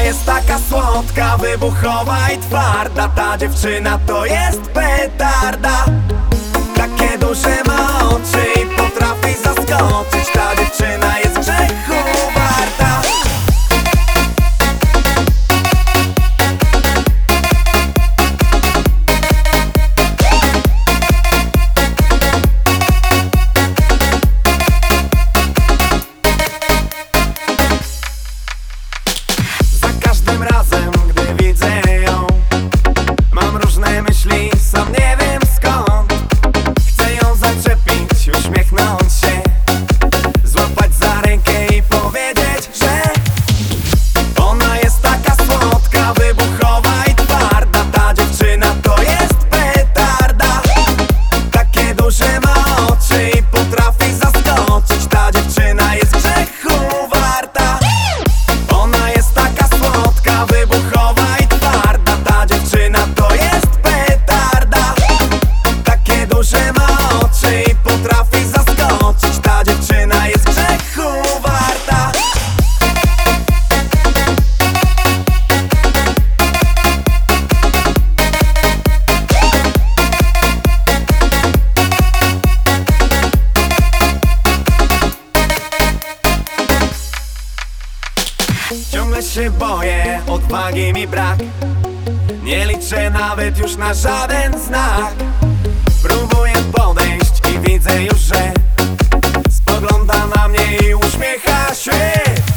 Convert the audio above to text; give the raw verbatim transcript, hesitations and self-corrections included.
jest taka słodka, wybuchowa i twarda. Ta dziewczyna to jest petarda. Takie duże ma oczy i potrafi zaskoczyć. Ta dziewczyna jest grzechu warta. Za każdym razem, gdy widzę ją, mam różne myśli, sam nie wiem skąd. Chcę ją zaczepić, uśmiechnąć się, złapać za rękę i powiedzieć, że ona jest taka słodka, wybuchowa i twarda. Ta dziewczyna to jest petarda. Takie duże ma oczy i potrafi zaskoczyć. Ta dziewczyna jest grzechu warta. Ona jest taka słodka, wybuchowa i twarda. Ta dziewczyna to jest petarda. Takie duże ma oczy i potrafi zaskoczyć. Ta dziewczyna jest grzechu warta. Ciągle się boję, odwagi mi brak. Nie liczę nawet już na żaden znak. Próbuję podejść i widzę już, że spogląda na mnie i uśmiecha się.